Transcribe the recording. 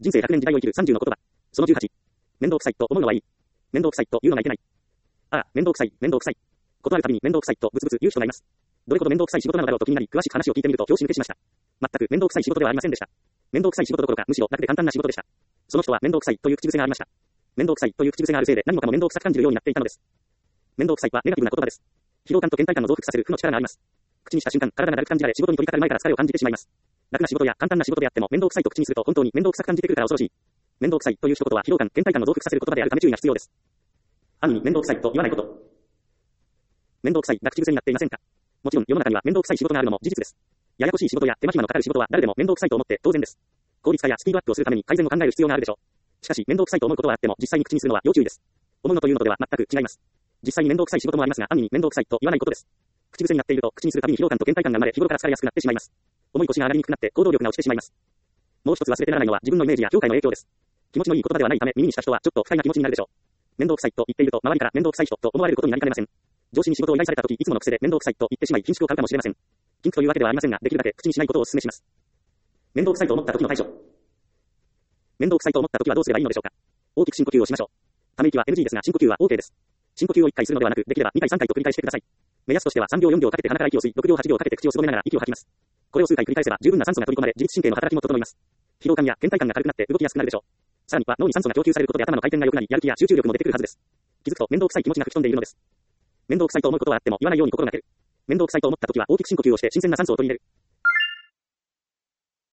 人生100年時代を生きる30の言葉。その18。めんどうくさいと思うのはいい。めんどうくさいと言うのがいけない。ああ、めんどうくさい、めんどうくさい。ことあるたびにめんどうくさいとブツブツ言う人がいます。どれほどめんどうくさい仕事なのだろうと気になり、詳しく話を聞いてみると拍子抜けしました。全くめんどうくさい仕事ではありませんでした。めんどうくさい仕事どころか、むしろ楽で簡単な仕事でした。その人はめんどうくさいという口癖がありました。めんどうくさいという口癖があるせいで何もかもめんどうくさく感じるようになっていたのです。めんどうくさいはネガティブな言葉です。疲労感と倦怠感を増幅させる負の力があります。口にした瞬間、体がだるく感じられ、仕事に取り掛かる前から疲れを感じてしまいます。楽な仕事や簡単な仕事であってもめんどうくさいと口にすると本当にめんどうくさく感じてくるから恐ろしい。めんどうくさいという一言は疲労感、倦怠感を増幅させる言葉であるため注意が必要です。安易にめんどうくさいと言わないこと。めんどうくさいが口癖になっていませんか？もちろん世の中にはめんどうくさい仕事があるのも事実です。ややこしい仕事や手間暇のかかる仕事は誰でもめんどうくさいと思って当然です。効率化やスピードアップをするために改善を考える必要があるでしょう。しかしめんどうくさいと思うことはあっても実際に口にするのは要注意です。思うのというのとでは全く違います。実際にめんどうくさい仕事もありますが安易にめんどうくさいと言わないことです。口癖になっていると口にするたびに疲労感と倦怠感が生まれ日頃から疲れやすくなってしまいます。重い腰が上がりにくくなって行動力が落ちてしまいます。もう一つ忘れてならないのは自分のイメージや評価への影響です。気持ちのいい言葉ではないため耳にした人はちょっと不快な気持ちになるでしょう。めんどうくさいと言っていると周りからめんどうくさい人と思われることになりかねません。上司に仕事を依頼された時いつもの癖でめんどうくさいと言ってしまい緊縮を買うかもしれません。禁句というわけではありませんができるだけ口にしないことをお勧めします。めんどうくさいと思った時の対処。めんどうくさいと思った時はどうすればいいのでしょうか。大きく深呼吸をしましょう。ため息は NG ですが深呼吸は OK です。深呼吸を1回するのではなくできれば2回3回と繰り返してください。目安としては3秒4秒かけて鼻から息を吸い6秒8秒かけて口をすぼめながら息を吐きます。これを数回繰り返せば十分な酸素が取り込まれ自律神経の働きも整います。疲労感や倦怠感が軽くなって動きやすくなるでしょう。さらには脳に酸素が供給されることで頭の回転が良くなりやる気や集中力も出てくるはずです。気づくとめんどうくさい気持ちが吹き飛んでいるのです。めんどうくさいと思うことはあっても言わないように心がける。めんどうくさいと思った時は大きく深呼吸をして新鮮な酸素を取り入れる。